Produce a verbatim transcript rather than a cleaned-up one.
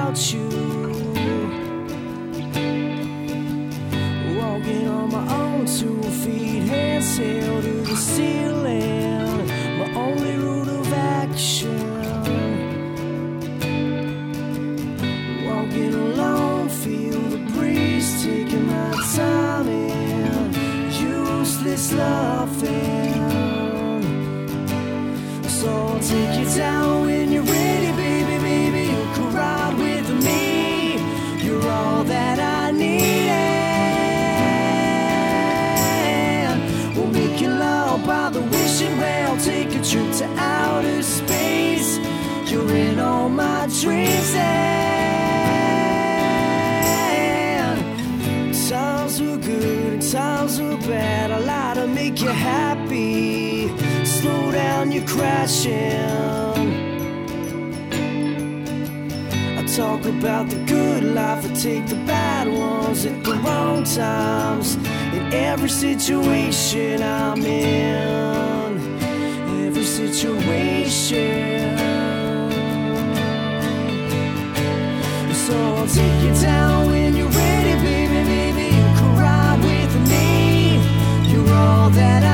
without you. Walking on my own two feet, hands held to the ceiling, my only route of action. Walking alone, feel the breeze taking my time and useless loving. So I'll take you down when you're ready, baby, baby. You can ride with me. You're all that I need. And we'll make you love by the wishing well. Take a trip to outer space. You're in all my dreams. And times were good, times were bad. I lie to make you happy. Slow down, you're crashing. I talk about the good life, I take the bad ones at the wrong times. In every situation I'm in, every situation. So I'll take you down when you're ready, baby, baby. You can ride with me. You're all that I